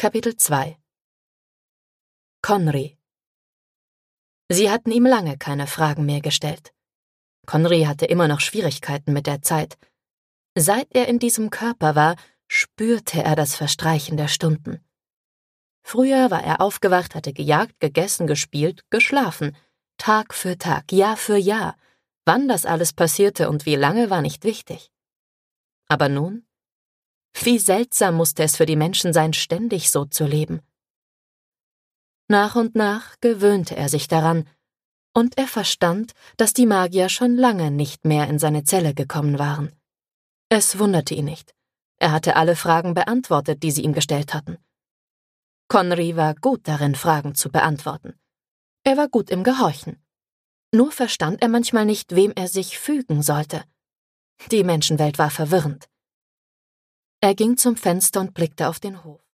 Kapitel 2 Conry. Sie hatten ihm lange keine Fragen mehr gestellt. Conry hatte immer noch Schwierigkeiten mit der Zeit. Seit er in diesem Körper war, spürte er das Verstreichen der Stunden. Früher war er aufgewacht, hatte gejagt, gegessen, gespielt, geschlafen. Tag für Tag, Jahr für Jahr. Wann das alles passierte und wie lange, war nicht wichtig. Aber nun? Wie seltsam musste es für die Menschen sein, ständig so zu leben. Nach und nach gewöhnte er sich daran, und er verstand, dass die Magier schon lange nicht mehr in seine Zelle gekommen waren. Es wunderte ihn nicht. Er hatte alle Fragen beantwortet, die sie ihm gestellt hatten. Conry war gut darin, Fragen zu beantworten. Er war gut im Gehorchen. Nur verstand er manchmal nicht, wem er sich fügen sollte. Die Menschenwelt war verwirrend. Er ging zum Fenster und blickte auf den Hof.